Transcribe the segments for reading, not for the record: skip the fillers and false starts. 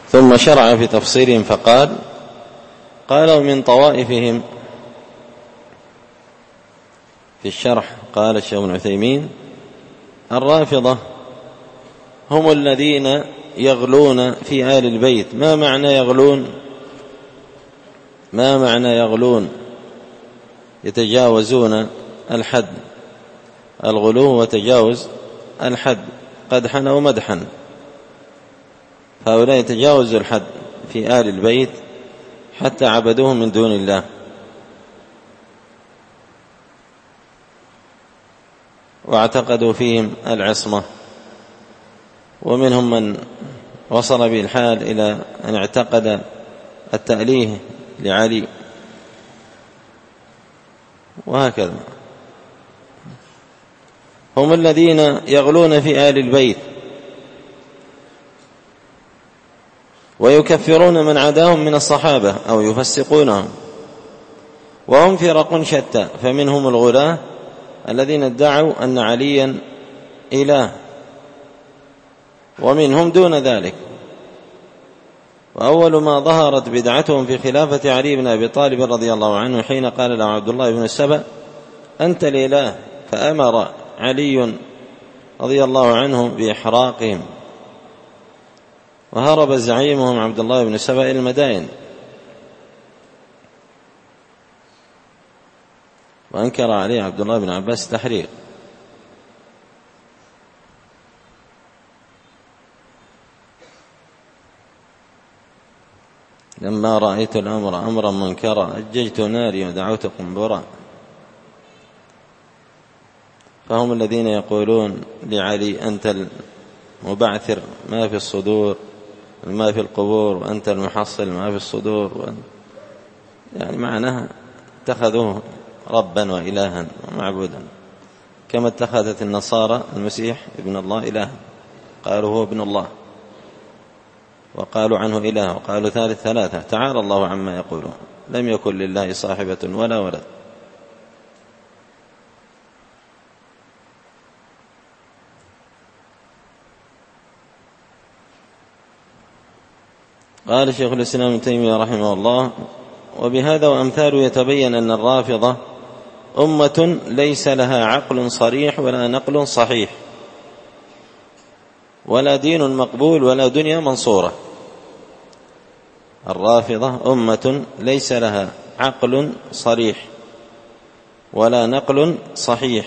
ثم شرع في تفصيلهم فقال: قالوا من طوائفهم. في الشرح قال الشيخ ابن عثيمين: الرافضة هم الذين يغلون في آل البيت. ما معنى يغلون؟ ما معنى يغلون؟ يتجاوزون الحد، الغلو وتجاوز الحد قدحا أو مدحا، فهؤلاء يتجاوزوا الحد في آل البيت حتى عبدوهم من دون الله. واعتقدوا فيهم العصمة، ومنهم من وصل به الحال إلى أن اعتقد التأليه لعلي، وهكذا. هم الذين يغلون في آل البيت ويكفرون من عداهم من الصحابة أو يفسقونهم، وهم فرق شتى، فمنهم الغلاة الذين ادعوا أن عليا إله، ومنهم دون ذلك. وأول ما ظهرت بدعتهم في خلافة علي بن أبي طالب رضي الله عنه حين قال له عبد الله بن السبأ: أنت الإله، فأمر علي رضي الله عنه بإحراقهم، وهرب زعيمهم عبد الله بن السبأ إلى المدائن، وأنكر عليه عبد الله بن عباس التحريق. لما رأيت الأمر أمرا منكرا أججت ناري ودعوت قنبرا. فهم الذين يقولون لعلي: أنت المبعثر ما في الصدور، ما في القبور، وأنت المحصل ما في الصدور. يعني معناها اتخذوه ربا وإلها ومعبودا، كما اتخذت النصارى المسيح ابن الله إله، قالوا هو ابن الله، وقالوا عنه إله، وقالوا ثالث ثلاثة. تعالى الله عما يقولون. لم يكن لله صاحبة ولا ولد. قال شيخ الإسلام ابن تيمية رحمه الله: وبهذا وأمثاله يتبين أن الرافضة أمة ليس لها عقل صريح ولا نقل صحيح ولا دين مقبول ولا دنيا منصورة. الرافضة أمة ليس لها عقل صريح ولا نقل صحيح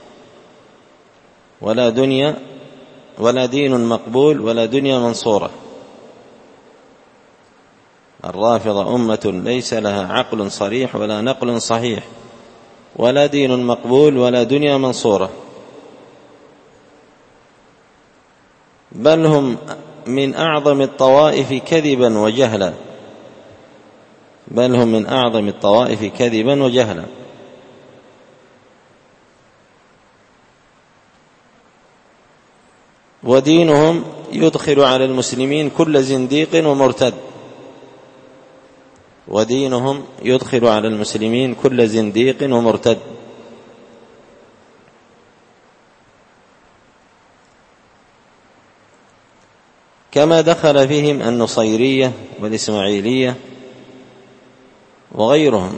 ولا دنيا ولا دين مقبول ولا دنيا منصورة. الرافضة أمة ليس لها عقل صريح ولا نقل صحيح ولا دين مقبول ولا دنيا منصورة، بل هم من أعظم الطوائف كذبا وجهلا، بل هم من أعظم الطوائف كذبا وجهلا. ودينهم يدخل على المسلمين كل زنديق ومرتد، ودينهم يدخل على المسلمين كل زنديق ومرتد. كما دخل فيهم النصيرية والإسماعيلية وغيرهم.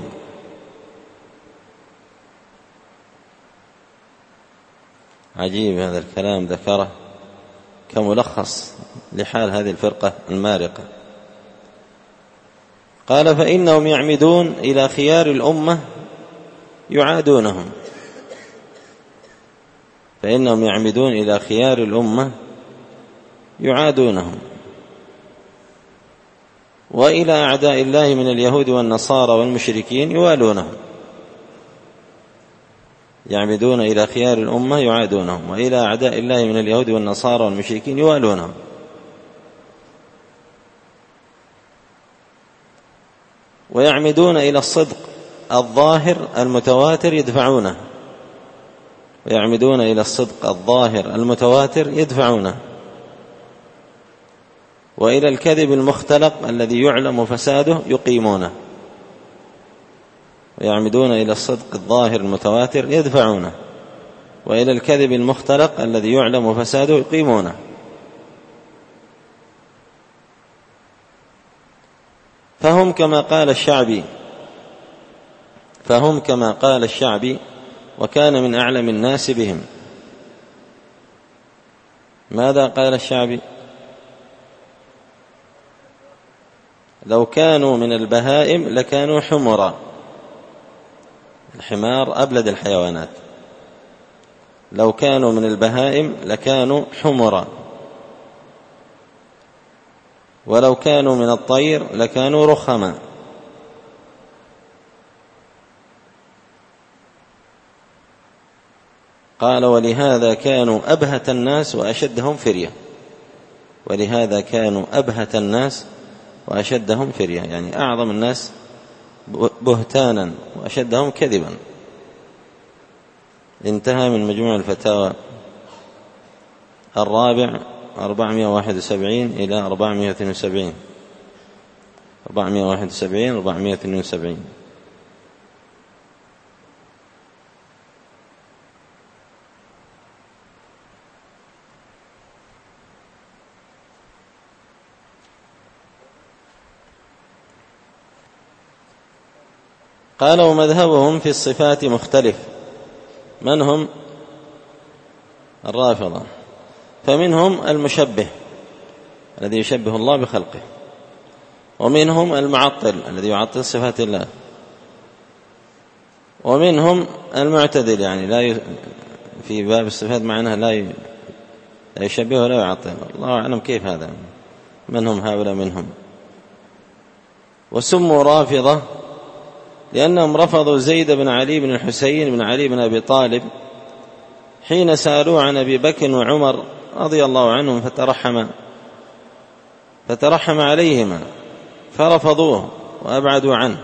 عجيب هذا الكلام ذكره كملخص لحال هذه الفرقة المارقة. قال: فإنهم يعمدون إلى خيار الأمة يعادونهم، فإنهم يعمدون إلى خيار الأمة يعادونهم، وإلى أعداء الله من اليهود والنصارى والمشركين يوالونهم. يعمدون إلى خيار الأمة يعادونهم، وإلى أعداء الله من اليهود والنصارى والمشركين يوالونهم. ويعمدون إلى الصدق الظاهر المتواتر يدفعونه، ويعمدون إلى الصدق الظاهر المتواتر يدفعونه، وإلى الكذب المختلق الذي يعلم فساده يقيمونه. ويعمدون إلى الصدق الظاهر المتواتر يدفعونه، وإلى الكذب المختلق الذي يعلم فساده يقيمونه. فهم كما قال الشعبي وكان من أعلم الناس بهم. ماذا قال الشعبي؟ لو كانوا من البهائم لكانوا حمرا. الحمار أبلد الحيوانات. لو كانوا من البهائم لكانوا حمرا، ولو كانوا من الطير لكانوا رخما. قال ولهذا كانوا أبهت الناس وأشدهم فرية. ولهذا كانوا أبهت الناس وأشدهم فرية، يعني أعظم الناس بهتانا وأشدهم كذبا. انتهى من مجموع الفتاوى الرابع 471 إلى 472. 471 472. قال ومذهبهم في الصفات مختلف. من هم؟ الرافضة. فمنهم المشبه الذي يشبه الله بخلقه، ومنهم المعطل الذي يعطل صفات الله، ومنهم المعتدل، يعني لا في باب الصفات معناها لا يشبه ولا يعطل. الله أعلم كيف هذا، من هم هؤلاء منهم. وسموا رافضة لأنهم رفضوا زيد بن علي بن الحسين بن علي بن أبي طالب حين سألوا عن أبي بكر وعمر رضي الله عنهم فترحم عليهما فرفضوه وأبعدوا عنه.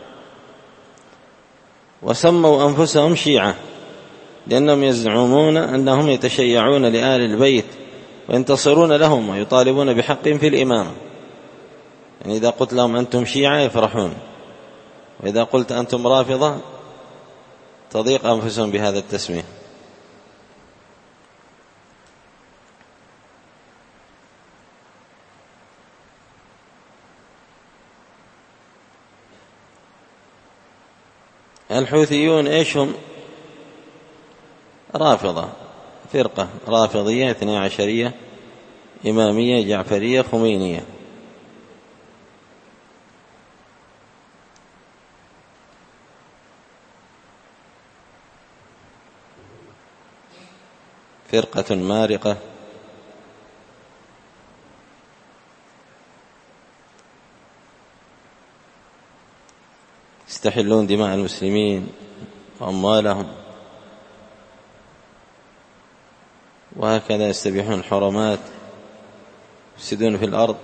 وسموا أنفسهم شيعة لأنهم يزعمون أنهم يتشيعون لآل البيت وينتصرون لهم ويطالبون بحق في الإمامة. يعني إذا قلت لهم أنتم شيعة يفرحون، وإذا قلت أنتم رافضة تضيق أنفسهم بهذا التسمية. الحوثيون إيش هم؟ رافضة، فرقة رافضية 12 إمامية جعفرية خمينية. فرقة مارقة يستحلون دماء المسلمين وأموالهم، وهكذا يستبيحون الحرمات يفسدون في الأرض.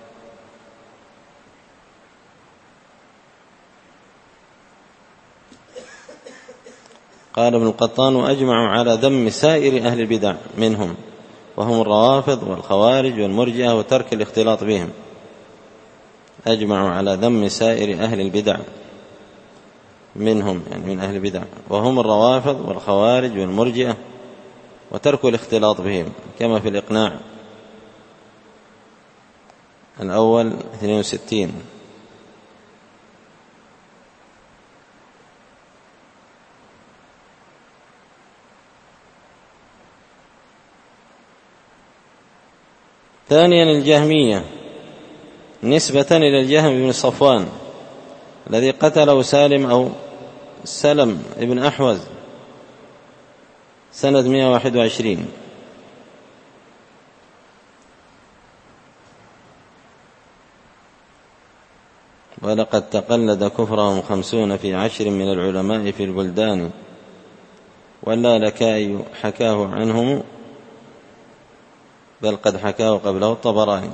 قال ابن القطان وأجمعوا على ذم سائر أهل البدع منهم، وهم الروافض والخوارج والمرجئة وترك الاختلاط بهم. أجمعوا على ذم سائر أهل البدع منهم، يعني من أهل البدع، وهم الروافض والخوارج والمرجئة وترك الاختلاط بهم، كما في الإقناع الأول 62. ثانيا الجهمية نسبة إلى الجهم بن صفوان الذي قتله سلم ابن أحوز سنة 121. ولقد تقلد كفرهم 50 في 10 من العلماء في البلدان، ولا لكائي حكاه عنهم بل قد حكاه قبله الطبراني.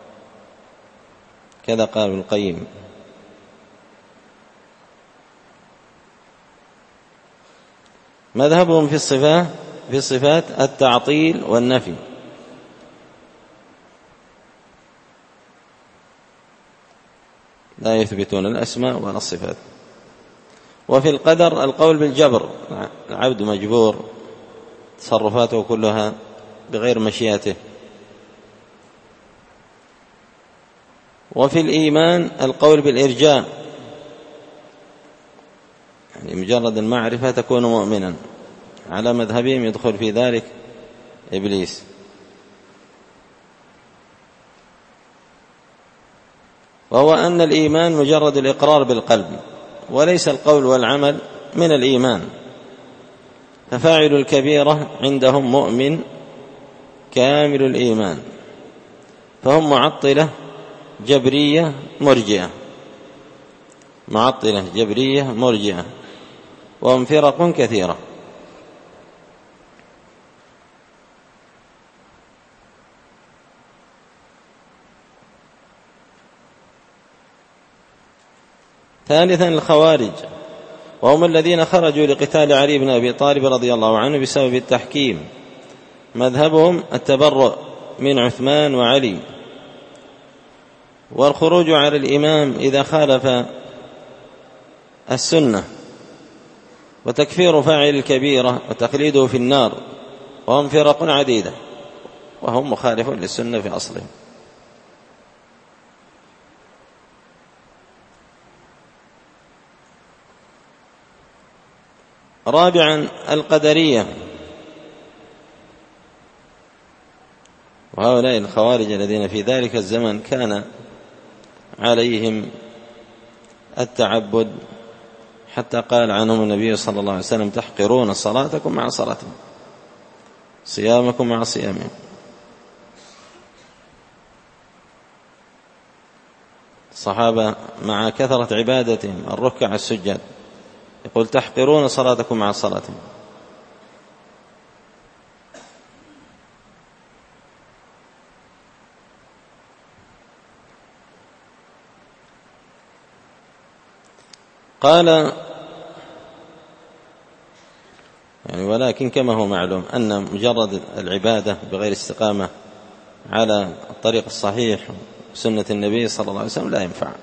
كذا قال ابن القيم. مذهبهم في الصفات التعطيل والنفي. لا يثبتون الأسماء ولا الصفات. وفي القدر القول بالجبر، العبد مجبور، تصرفاته كلها بغير مشيئته. وفي الإيمان القول بالإرجاء، يعني مجرد المعرفة تكون مؤمنا، على مذهبهم يدخل في ذلك إبليس. وهو أن الإيمان مجرد الإقرار بالقلب، وليس القول والعمل من الإيمان، ففاعل الكبيرة عندهم مؤمن كامل الإيمان، فهم معطلة جبرية مرجئة، معطلة جبرية مرجئة، وهم فرق كثيرة. ثالثا الخوارج، وهم الذين خرجوا لقتال علي بن أبي طالب رضي الله عنه بسبب التحكيم، مذهبهم التبرؤ من عثمان وعلي، والخروج على الإمام إذا خالف السنة، وتكفير فاعل الكبيرة وتخليده في النار، وهم فرق عديدة، وهم مخالفون للسنة في أصلهم. رابعا القدرية، وهؤلاء الخوارج الذين في ذلك الزمن كان عليهم التعبد، حتى قال عنهم النبي صلى الله عليه وسلم: تحقرون صلاتكم مع صلاتهم، صيامكم مع صيامهم. الصحابة مع كثرة عبادتهم الركع السجد يقول: تحقرون صلاتكم مع صلاتهم. قال يعني ولكن كما هو معلوم أن مجرد العبادة بغير استقامة على الطريق الصحيح سنة النبي صلى الله عليه وسلم لا ينفع.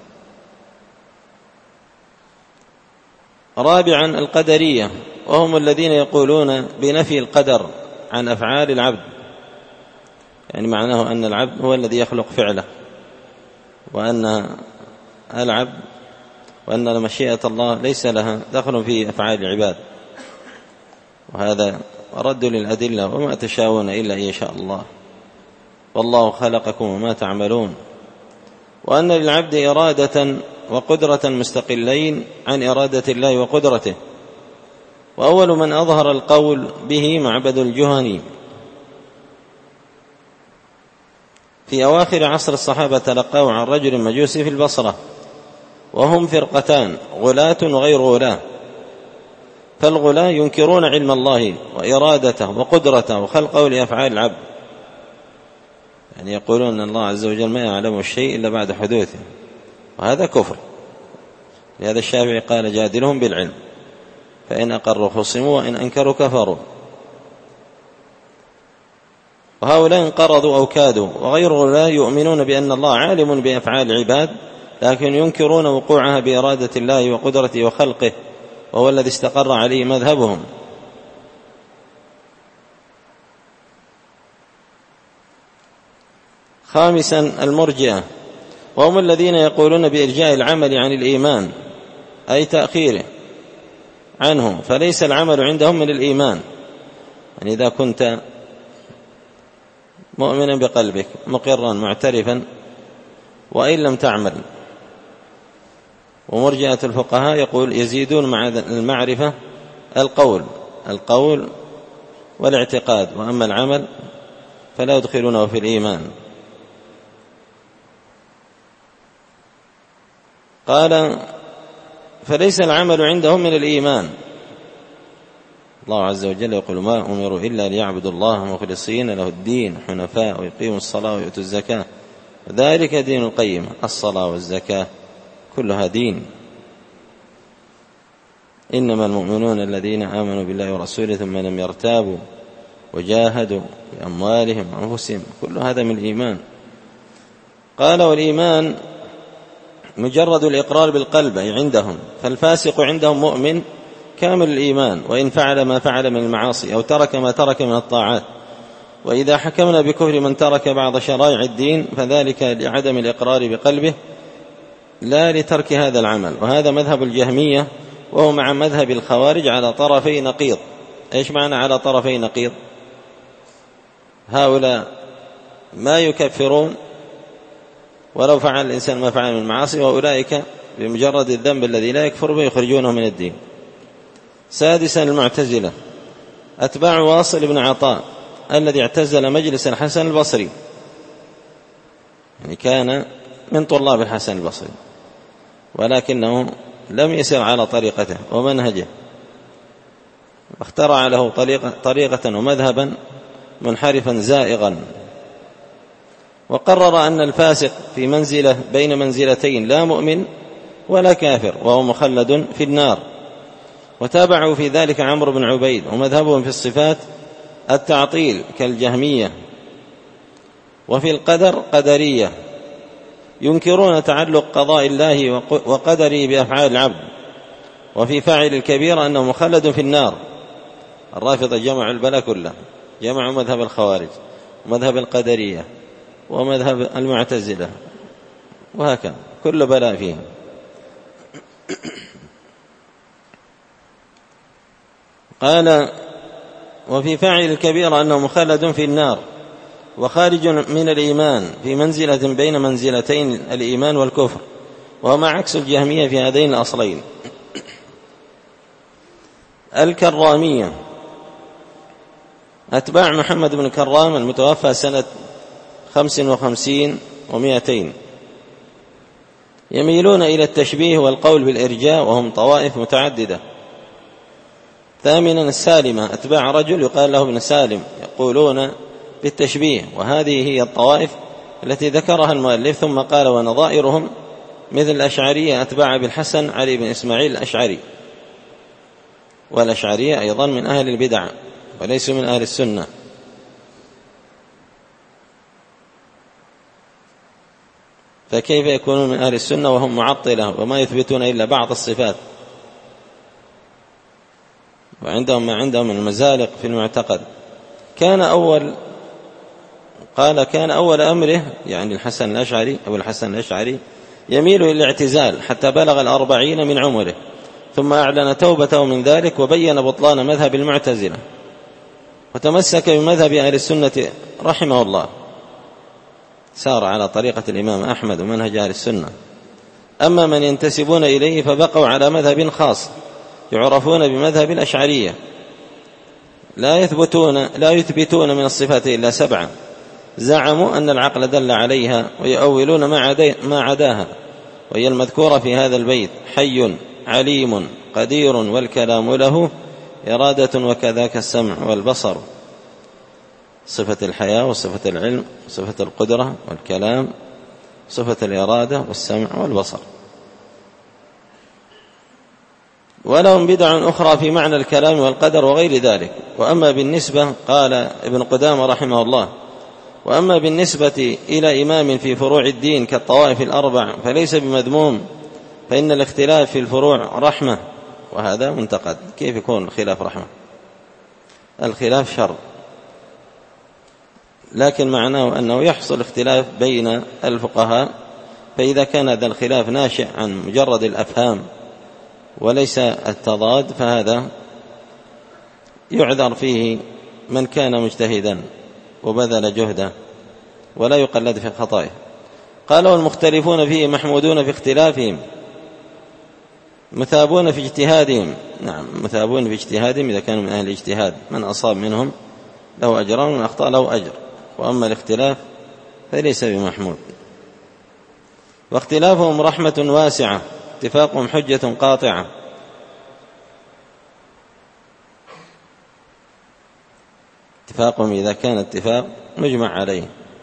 رابعا القدرية، وهم الذين يقولون بنفي القدر عن أفعال العبد، يعني معناه أن العبد هو الذي يخلق فعله، وأن العبد وأن مشيئة الله ليس لها دخل في أفعال العباد، وهذا رد للأدلة: وما تشاءون إلا إن يشاء الله، والله خلقكم وما تعملون. وأن للعبد إرادة وقدرة مستقلين عن إرادة الله وقدرته. وأول من أظهر القول به معبد الجهني. في أواخر عصر الصحابة تلقوا عن رجل مجوسي في البصرة، وهم فرقتان: غلاة وغير غلاة. فالغلاة ينكرون علم الله وإرادته وقدرته وخلقه لأفعال العبد، يعني يقولون أن الله عز وجل ما يعلم الشيء إلا بعد حدوثه، وهذا كفر. لهذا الشافعي قال: جادلهم بالعلم، فإن أقروا خصموا وإن أنكروا كفروا. وهؤلاء انقرضوا أو كادوا. وغير غلاة يؤمنون بأن الله عالم بأفعال العباد، لكن ينكرون وقوعها بإرادة الله وقدرته وخلقه، وهو الذي استقر عليه مذهبهم. خامسا المرجئة، وهم الذين يقولون بإرجاء العمل عن الإيمان، أي تأخيره عنه، فليس العمل عندهم من الإيمان. يعني إذا كنت مؤمنا بقلبك مقرا معترفا وإن لم تعمل. ومرجئة الفقهاء يقول يزيدون مع المعرفة القول والاعتقاد، وأما العمل فلا يدخلونه في الإيمان. قال: فليس العمل عندهم من الإيمان. الله عز وجل يقول: ما أمروا إلا ليعبدوا الله مخلصين له الدين حنفاء ويقيموا الصلاة ويؤتوا الزكاة ذلك دين القيم. الصلاة والزكاة كلها دين. إنما المؤمنون الذين آمنوا بالله ورسوله ثم لم يرتابوا وجاهدوا بأموالهم وأنفسهم، كل هذا من الإيمان. قال: والإيمان مجرد الإقرار بالقلب، أي عندهم. فالفاسق عندهم مؤمن كامل الإيمان، وإن فعل ما فعل من المعاصي أو ترك ما ترك من الطاعات. وإذا حكمنا بكفر من ترك بعض شرائع الدين فذلك لعدم الإقرار بقلبه لا لترك هذا العمل. وهذا مذهب الجهمية، وهو مع مذهب الخوارج على طرفي نقيض. إيش معنى على طرفي نقيض؟ هؤلاء ما يكفرون ولو فعل الإنسان ما فعل من المعاصي، وأولئك بمجرد الذنب الذي لا يكفر به يخرجونه من الدين. سادسا المعتزلة أتباع واصل بن عطاء الذي اعتزل مجلس الحسن البصري، يعني كان من طلاب الحسن البصري ولكنه لم يسر على طريقته ومنهجه، واخترع له طريقة ومذهبا منحرفا زائغا، وقرر أن الفاسق في منزلة بين منزلتين، لا مؤمن ولا كافر، وهو مخلد في النار. وتابعوا في ذلك عمرو بن عبيد، ومذهبهم في الصفات التعطيل كالجهمية. وفي القدر قدرية ينكرون تعلق قضاء الله وقدره بأفعال العبد. وفي فاعل الكبير أنه مخلد في النار. الرافضة جمعوا البلاء كله، جمعوا مذهب الخوارج ومذهب القدرية ومذهب المعتزلة، وهكذا كل بلاء فيهم. قال وفي فاعل الكبير أنه مخلد في النار وخارج من الإيمان في منزلة بين منزلتين الإيمان والكفر، وما عكس الجهمية في هذين الأصلين. الكرامية أتباع محمد بن كرام المتوفى سنة 55 و200، يميلون إلى التشبيه والقول بالإرجاء، وهم طوائف متعددة. ثامنا السالمة أتباع رجل يقال له ابن سالم، يقولون بالتشبيه، وهذه هي الطوائف التي ذكرها المؤلف. ثم قال ونظائرهم مثل الأشعرية أتباع بالحسن علي بن إسماعيل الأشعري، والأشعرية أيضا من أهل البدع وليسوا من أهل السنة. فكيف يكونون من أهل السنة وهم معطلة وما يثبتون إلا بعض الصفات، وعندهم ما عندهم من المزالق في المعتقد. كان أول أمره، يعني الحسن الأشعري أو الحسن الأشعري، يميل إلى الاعتزال حتى بلغ 40 من عمره، ثم أعلن توبته من ذلك وبين بطلان مذهب المعتزلة، وتمسك بمذهب أهل السنة رحمه الله، سار على طريقة الإمام أحمد ومنهج أهل السنة. أما من ينتسبون إليه فبقوا على مذهب خاص يعرفون بمذهب الأشعرية، لا يثبتون من الصفات إلا 7، زعموا أن العقل دل عليها، ويؤولون ما عداها، وهي المذكورة في هذا البيت: حي عليم قدير والكلام له إرادة وكذاك السمع والبصر. صفة الحياة وصفة العلم وصفة القدرة والكلام، صفة الإرادة والسمع والبصر. ولهم بدع أخرى في معنى الكلام والقدر وغير ذلك. وأما بالنسبة، قال ابن قدامة رحمه الله، وأما بالنسبة إلى إمام في فروع الدين كالطوائف الأربع فليس بمذموم، فإن الاختلاف في الفروع رحمة، وهذا منتقد. كيف يكون الخلاف رحمة؟ الخلاف شر، لكن معناه أنه يحصل اختلاف بين الفقهاء، فإذا كان هذا الخلاف ناشئ عن مجرد الأفهام وليس التضاد، فهذا يعذر فيه من كان مجتهدا وبذل جهده ولا يقلد في خطائه. قال والمختلفون فيه محمودون في اختلافهم مثابون في اجتهادهم. نعم، مثابون في اجتهادهم إذا كانوا من أهل الاجتهاد، من أصاب منهم له أجران ومن أخطأ له أجر، وأما الاختلاف فليس بمحمود. واختلافهم رحمة واسعة، اتفاقهم حجة قاطعة. اتفاقهم إذا كان اتفاق مجمع عليه،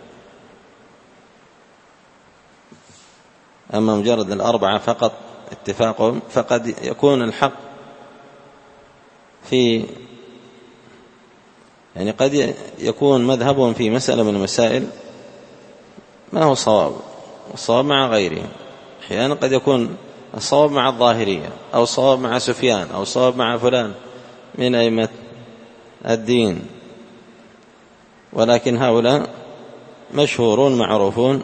أما مجرد الأربعة فقط اتفاقهم، فقد يكون الحق في، يعني قد يكون مذهبهم في مسألة من المسائل ما هو صواب، والصواب مع غيرهم. أحيانا قد يكون الصواب مع الظاهرية، أو الصواب مع سفيان، أو الصواب مع فلان من أئمة الدين. ولكن هؤلاء مشهورون معروفون،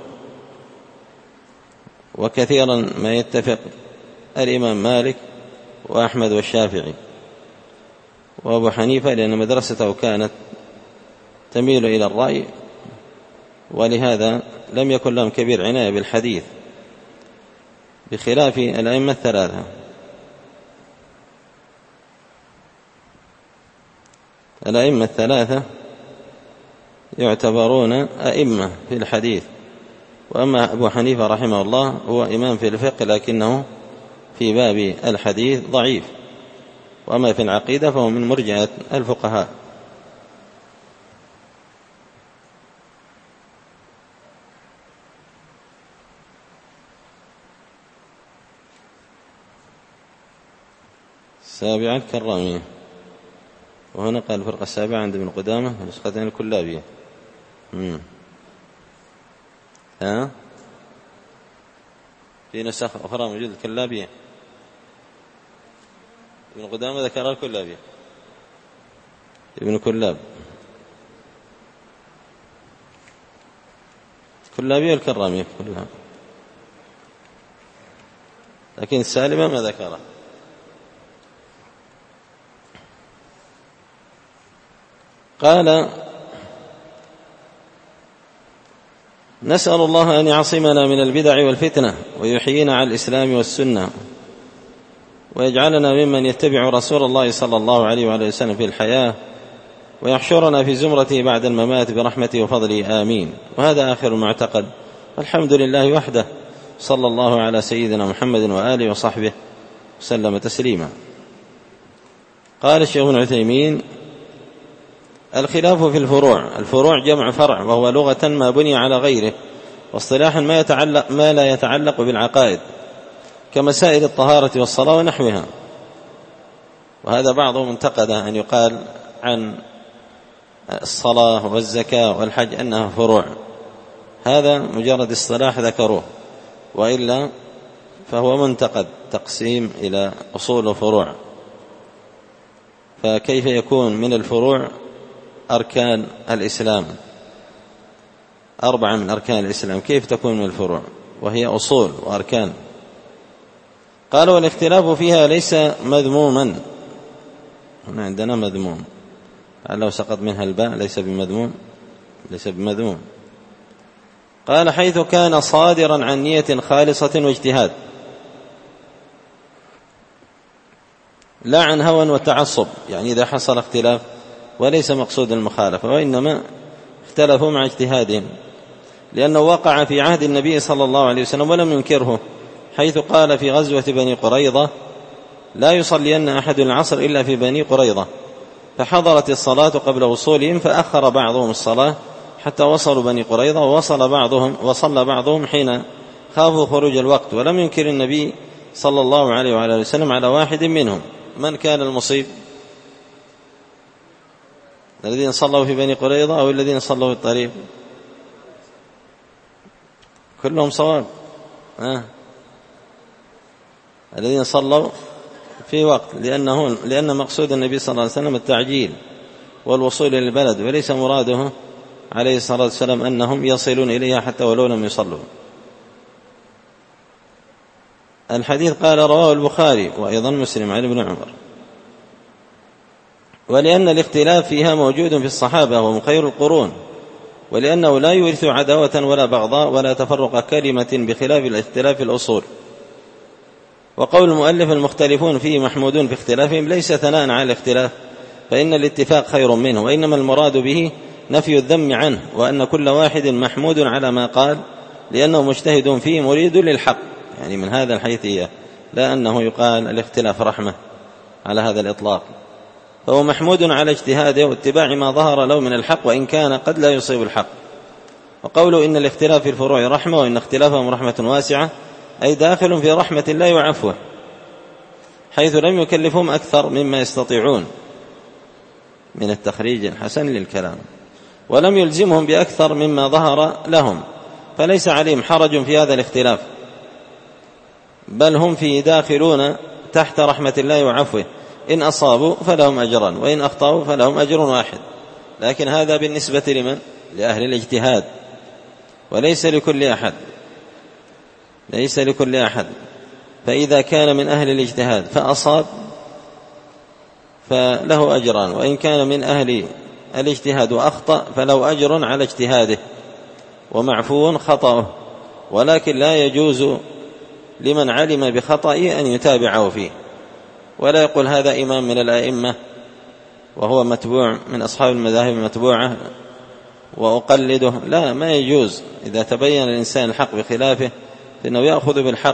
وكثيرا ما يتفق الإمام مالك وأحمد والشافعي وأبو حنيفة، لأن مدرسته كانت تميل إلى الرأي، ولهذا لم يكن لهم كبير عناية بالحديث، بخلاف الأئمة الثلاثة. الأئمة الثلاثة يعتبرون أئمة في الحديث، وأما أبو حنيفة رحمه الله هو إمام في الفقه، لكنه في باب الحديث ضعيف، وأما في العقيدة فهو من مرجئة الفقهاء. السابعة الكرامية، وهنا قال الفرقة السابعة عند ابن قدامة نسختين الكلابية. في نسخ أخرى موجود الكلابية، ابن قدامة ذكر الكلابية، ابن كلاب، الكلابية والكرامية كلها، لكن السالمة ما ذكره. قال: نسأل الله أن يعصمنا من البدع والفتنة، ويحيينا على الإسلام والسنة، ويجعلنا ممن يتبع رسول الله صلى الله عليه وآله وسلم في الحياة، ويحشرنا في زمرته بعد الممات برحمته وفضله، آمين. وهذا آخر المعتقد. الحمد لله وحده، صلى الله على سيدنا محمد وآله وصحبه وسلم تسليما. قال الشيخ ابن عثيمين: الخلاف في الفروع. الفروع جمع فرع، وهو لغة ما بني على غيره، واصطلاحا ما لا يتعلق بالعقائد، كمسائل الطهارة والصلاة ونحوها. وهذا بعضهم انتقد أن يقال عن الصلاة والزكاة والحج أنها فروع، هذا مجرد اصطلاح ذكروه، وإلا فهو منتقد تقسيم إلى أصول وفروع. فكيف يكون من الفروع أركان الإسلام؟ 4 من أركان الإسلام، كيف تكون من الفروع وهي أصول وأركان؟ قال: والاختلاف فيها ليس مذموما. هنا عندنا مذموم، لو سقط منها الباء ليس بمذموم، ليس بمذموم. قال: حيث كان صادرا عن نية خالصة واجتهاد، لا عن هوى وتعصب. يعني إذا حصل اختلاف وليس مقصود المخالفة، وإنما اختلفوا مع اجتهادهم، لأنه وقع في عهد النبي صلى الله عليه وسلم ولم ينكره، حيث قال في غزوة بني قريظة: لا يصلين أحد العصر إلا في بني قريظة، فحضرت الصلاة قبل وصولهم، فأخر بعضهم الصلاة حتى وصلوا بني قريظة، وصلى بعضهم حين خافوا خروج الوقت، ولم ينكر النبي صلى الله عليه وعلى وسلم على واحد منهم. من كان المصيب؟ الذين صلوا في بني قريظة أو الذين صلوا في الطريق؟ كلهم صواب. الذين صلوا في وقت، لأن مقصود النبي صلى الله عليه وسلم التعجيل والوصول إلى البلد، وليس مراده عليه الصلاة والسلام أنهم يصلون إليها حتى ولو لم يصلوا. الحديث قال: رواه البخاري وأيضا مسلم عن ابن عمر. ولأن الاختلاف فيها موجود في الصحابة وهم خير القرون، ولأنه لا يورث عداوة ولا بغضاء ولا تفرق كلمة، بخلاف الاختلاف في الأصول. وقول المؤلف: المختلفون فيه محمودون في اختلافهم، ليس ثناء على الاختلاف، فإن الاتفاق خير منه، وإنما المراد به نفي الذم عنه، وأن كل واحد محمود على ما قال، لأنه مجتهد فيه مريد للحق. يعني من هذا الحيثية، لا أنه يقال الاختلاف رحمة على هذا الإطلاق، فهو محمود على اجتهاده واتباع ما ظهر له من الحق، وإن كان قد لا يصيب الحق. وقوله إن الاختلاف في الفروع رحمة، وإن اختلافهم رحمة واسعة، أي داخل في رحمة الله وعفوه، حيث لم يكلفهم أكثر مما يستطيعون من التخريج الحسن للكلام، ولم يلزمهم بأكثر مما ظهر لهم، فليس عليهم حرج في هذا الاختلاف، بل هم فيه داخلون تحت رحمة الله وعفوه. إن أصابوا فلهم أجران، وإن أخطأوا فلهم أجر واحد، لكن هذا بالنسبة لمن؟ لأهل الاجتهاد، وليس لكل أحد، ليس لكل أحد. فإذا كان من أهل الاجتهاد فأصاب فله أجران، وإن كان من أهل الاجتهاد وأخطأ فله أجر على اجتهاده ومعفو خطأه، ولكن لا يجوز لمن علم بخطئه أن يتابعه فيه، ولا يقول هذا إمام من الأئمة وهو متبوع من أصحاب المذاهب المتبوعة وأقلده، لا، ما يجوز. إذا تبين الإنسان الحق بخلافه فإنه يأخذ بالحق.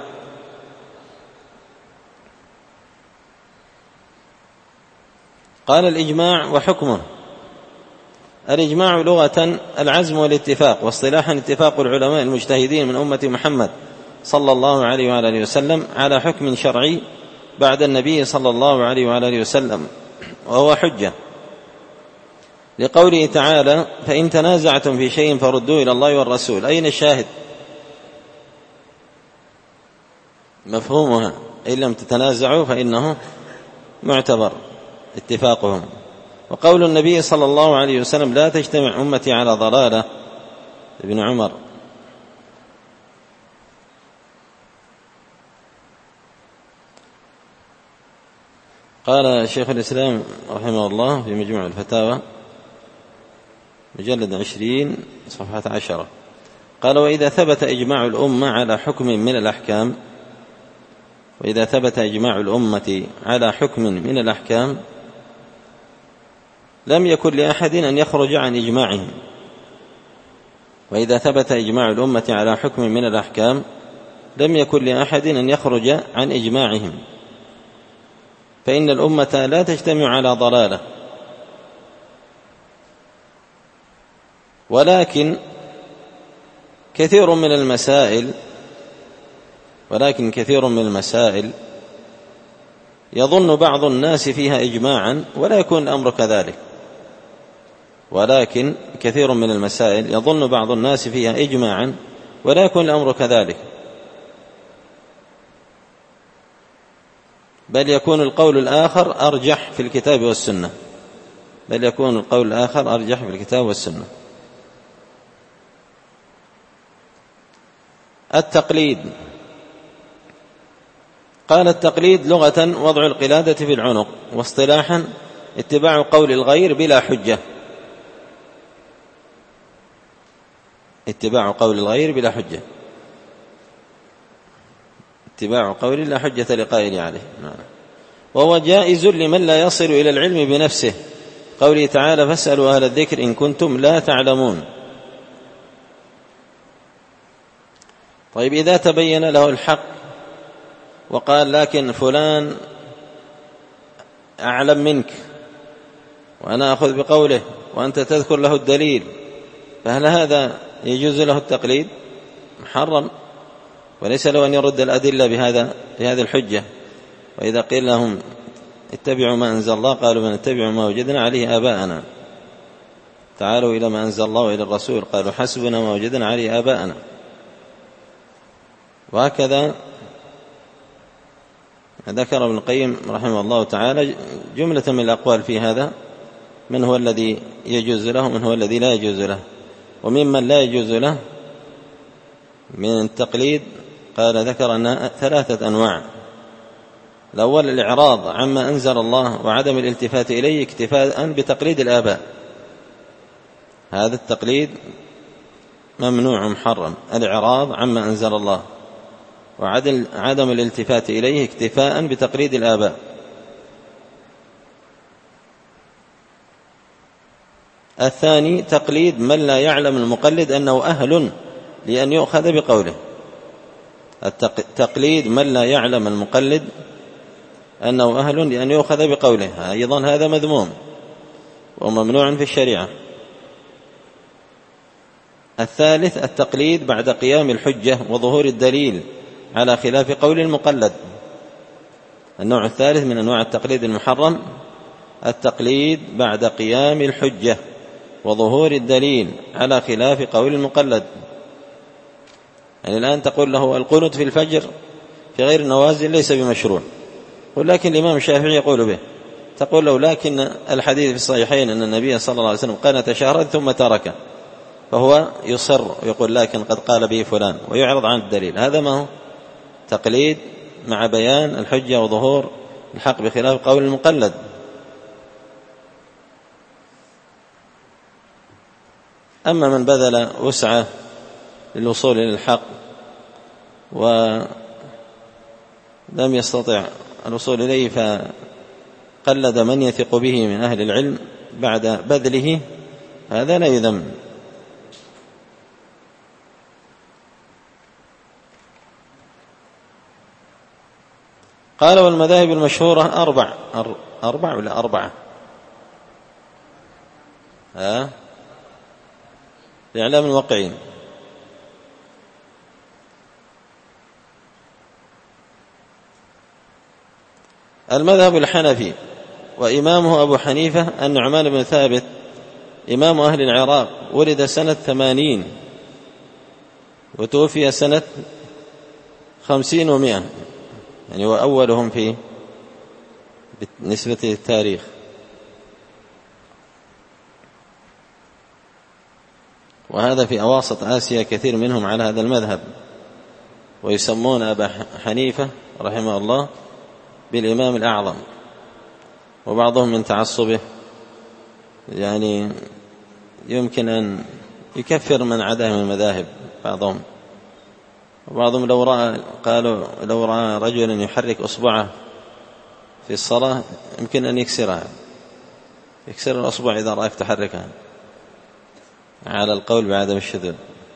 قال الإجماع وحكمه. الإجماع لغة العزم والاتفاق، واصطلاحا اتفاق العلماء المجتهدين من أمة محمد صلى الله عليه وعلى آله وسلم على حكم شرعي بعد النبي صلى الله عليه وعلى آله وسلم، وهو حجة، لقوله تعالى: فإن تنازعتم في شيء فردوه إلى الله والرسول. أين الشاهد؟ مفهومها إن لم تتنازعوا فإنه معتبر اتفاقهم. وقول النبي صلى الله عليه وسلم: لا تجتمع أمتي على ضلالة، ابن عمر. قال شيخ الإسلام رحمه الله في مجموع الفتاوى مجلد 20 صفحة 10، قال: وإذا ثبت إجماع الأمة على حكم من الأحكام، وإذا ثبت إجماع الأمة على حكم من الأحكام لم يكن لأحد أن يخرج عن إجماعهم. وإذا ثبت إجماع الأمة على حكم من الأحكام لم يكن لأحد أن يخرج عن إجماعهم، فإن الأمة لا تجتمع على ضلالة، ولكن كثير من المسائل يظن بعض الناس فيها إجماعا ولا يكون الأمر كذلك. ولكن كثير من المسائل يظن بعض الناس فيها إجماعا ولا يكون الأمر كذلك، بل يكون القول الآخر أرجح في الكتاب والسنة، بل يكون القول الآخر أرجح في الكتاب والسنة. التقليد. قال: التقليد لغة وضع القلادة في العنق، واصطلاحا اتباع قول الغير بلا حجة. اتباع قول الغير بلا حجة، اتباع قول لا حجة لقائل عليه. وهو جائز لمن لا يصل إلى العلم بنفسه، قوله تعالى: فاسألوا أهل الذكر إن كنتم لا تعلمون. طيب، إذا تبين له الحق وقال: لكن فلان أعلم منك وأنا أخذ بقوله وأنت تذكر له الدليل، فهل هذا يجوز له التقليد؟ محرم، وليس له أن يرد الأدلة بهذه الحجة. وإذا قيل لهم اتبعوا ما أنزل الله قالوا من اتبعوا ما وجدنا عليه آباءنا، تعالوا إلى ما أنزل الله وإلى الرسول قالوا حسبنا ما وجدنا عليه آباءنا. وهكذا ذكر ابن القيم رحمه الله تعالى جملة من الأقوال في هذا، من هو الذي يجوز له ومن هو الذي لا يجوز له. وممن لا يجوز له من التقليد قال ذكر أنها 3 أنواع. الأول الإعراض عما أنزل الله وعدم الالتفات إليه اكتفاء بتقليد الآباء، هذا التقليد ممنوع محرم، الإعراض عما أنزل الله وعدم الالتفات إليه اكتفاء بتقليد الآباء. الثاني تقليد من لا يعلم المقلد أنه أهل لأن يؤخذ بقوله، التقليد من لا يعلم المقلد أنه أهل لأن يؤخذ بقوله، أيضا هذا مذموم وممنوع في الشريعة. الثالث التقليد بعد قيام الحجة وظهور الدليل على خلاف قول المقلد. النوع الثالث من أنواع التقليد المحرم التقليد بعد قيام الحجة وظهور الدليل على خلاف قول المقلد. يعني الآن تقول له القنوت في الفجر في غير النوازل ليس بمشروع، ولكن الإمام الشافعي يقول به، تقول له لكن الحديث في الصحيحين أن النبي صلى الله عليه وسلم قنت شهرا ثم تركه، فهو يصر ويقول لكن قد قال به فلان ويعرض عن الدليل. هذا ما هو تقليد مع بيان الحجة وظهور الحق بخلاف قول المقلد. أما من بذل وسعه للوصول إلى الحق ولم يستطع الوصول إليه فقلد من يثق به من أهل العلم بعد بذله، هذا لا يذم. قال والمذاهب المشهورة أربع ولا أربعة؟ لإعلام الواقعين. المذهب الحنفي وإمامه أبو حنيفة النعمان بن ثابت إمام أهل العراق، ولد سنة 80 وتوفي سنة 50 و100، يعني هو أولهم في بالنسبة للتاريخ. وهذا في أواسط آسيا كثير منهم على هذا المذهب، ويسمون أبا حنيفة رحمه الله بالإمام الأعظم، وبعضهم من تعصبه يعني يمكن أن يكفر من عداه من المذاهب بعضهم. وبعضهم لو رأى رجلا يحرك أصبعه في الصلاة يمكن أن يكسر الأصبع إذا رأيك تحركها، على القول بعدم الشذوذ.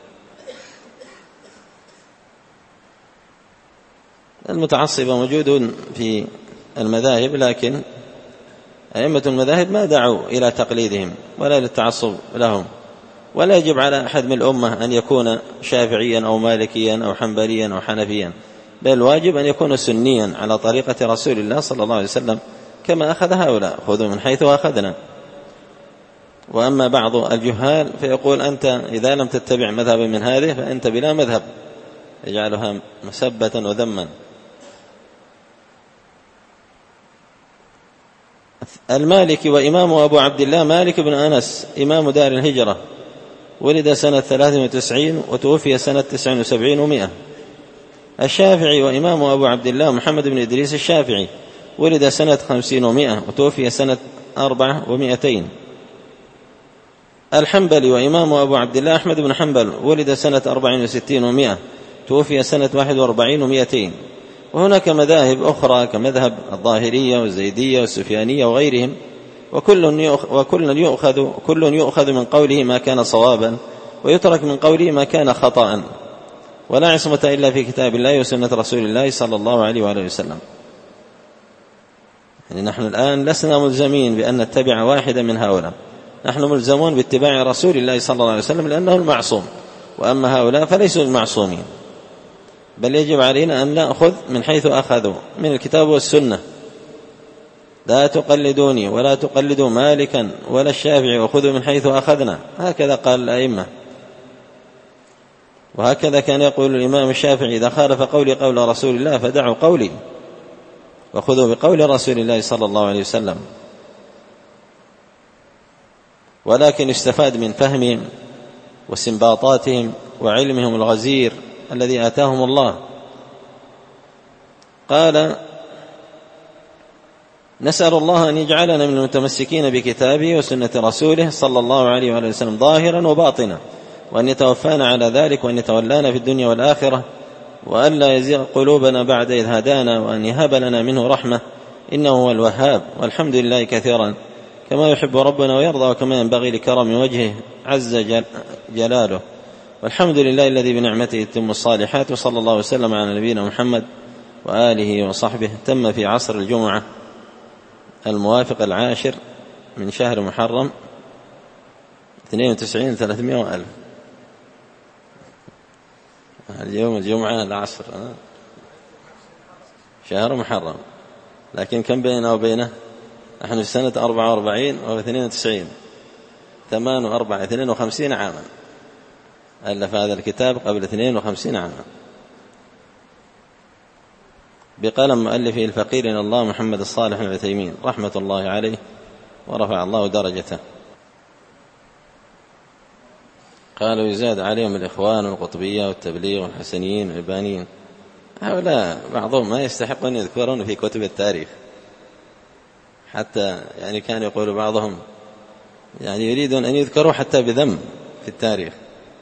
المتعصبة موجود في المذاهب، لكن أئمة المذاهب ما دعوا إلى تقليدهم ولا للتعصب لهم، ولا يجب على أحد من الأمة أن يكون شافعيا أو مالكيا أو حنبليا أو حنفيا، بل الواجب أن يكون سنيا على طريقة رسول الله صلى الله عليه وسلم كما أخذ هؤلاء، خذوا من حيث أخذنا. وأما بعض الجهال فيقول أنت إذا لم تتبع مذهبا من هذه فأنت بلا مذهب، يجعلها مسبة وذما. المالكي وإمامه أبو عبد الله مالك بن أنس إمام دار الهجرة، ولد سنة 93 وتوفي سنة 79 و100. الشافعي وإمامه أبو عبد الله محمد بن إدريس الشافعي، ولد سنة 50 و100 وتوفي سنة 4 و200. الحنبلي وإمامه أبو عبد الله أحمد بن حنبل، ولد سنة 64 و100 توفي سنة 41 و200. وهناك مذاهب أخرى كمذهب الظاهرية والزيدية والسفيانية وغيرهم، وكل يؤخذ من قوله ما كان صوابا ويترك من قوله ما كان خطأ، ولا عصمة إلا في كتاب الله وسنة رسول الله صلى الله عليه وآله وسلم. يعني نحن الآن لسنا ملزمين بأن نتبع واحدا من هؤلاء، نحن ملزمون باتباع رسول الله صلى الله عليه وسلم لأنه المعصوم، وأما هؤلاء فليسوا المعصومين، بل يجب علينا أن نأخذ من حيث أخذوا من الكتاب والسنة. لا تقلدوني ولا تقلدوا مالكا ولا الشافعي وخذوا من حيث أخذنا، هكذا قال الأئمة. وهكذا كان يقول الإمام الشافعي إذا خالف قولي قول رسول الله فدعوا قولي وخذوا بقول رسول الله صلى الله عليه وسلم. ولكن يستفاد من فهمهم واستنباطاتهم وعلمهم الغزير الذي آتاهم الله. قال نسأل الله أن يجعلنا من المتمسكين بكتابه وسنة رسوله صلى الله عليه وآله وسلم ظاهرا وباطنا، وأن يتوفانا على ذلك، وأن يتولانا في الدنيا والآخرة، وأن لا يزيغ قلوبنا بعد إذ هدانا، وأن يهب لنا منه رحمة إنه هو الوهاب. والحمد لله كثيرا كما يحب ربنا ويرضى، وكما ينبغي لكرم وجهه عز جلاله. والحمد لله الذي بنعمته تتم الصالحات. وصلى الله وسلم على نبينا محمد وآله وصحبه. تم في عصر الجمعة الموافق 10 من شهر محرم 92 300 وألف. اليوم الجمعة العصر شهر محرم، لكن كم بيننا وبينه؟ نحن في سنة 44 و 92 8 و4 52 عاما. ألف هذا الكتاب قبل 52 عاما. بقلم مؤلفه الفقير إلى الله محمد الصالح العثيمين رحمة الله عليه ورفع الله درجته. قالوا يزاد عليهم الإخوان والقطبية والتبليغ والحسنيين والإبانيين، هؤلاء بعضهم ما يستحقون يذكرون في كتب التاريخ، حتى يعني كان يقول بعضهم يعني يريدون أن يذكروا حتى بذم في التاريخ.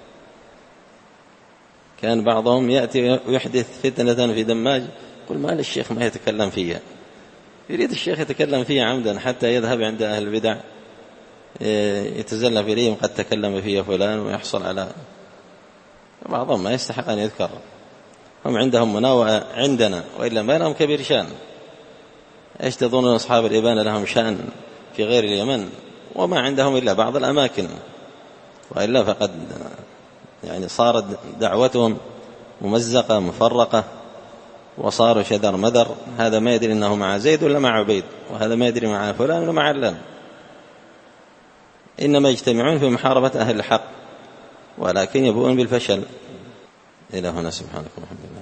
كان بعضهم يأتي ويحدث فتنة في دماج، قل ما للشيخ ما يتكلم فيها، يريد الشيخ يتكلم فيها عمدا حتى يذهب عند أهل البدع يتزلف إليهم قد تكلم فيها فلان ويحصل على. بعضهم ما يستحق أن يذكر، هم عندهم مناوئة عندنا، وإلا ما لهم كبير شان. إيش تظنون أصحاب الإبانة لهم شأن في غير اليمن وما عندهم إلا بعض الأماكن، وإلا فقد يعني صارت دعوتهم ممزقة مفرقة وصاروا شدر مدر، هذا ما يدري أنه مع زيد ولا مع عبيد، وهذا ما يدري مع فلان ولا مع علان، إنما يجتمعون في محاربة أهل الحق ولكن يبؤون بالفشل. إلى هنا سبحانك اللهم وبحمدك.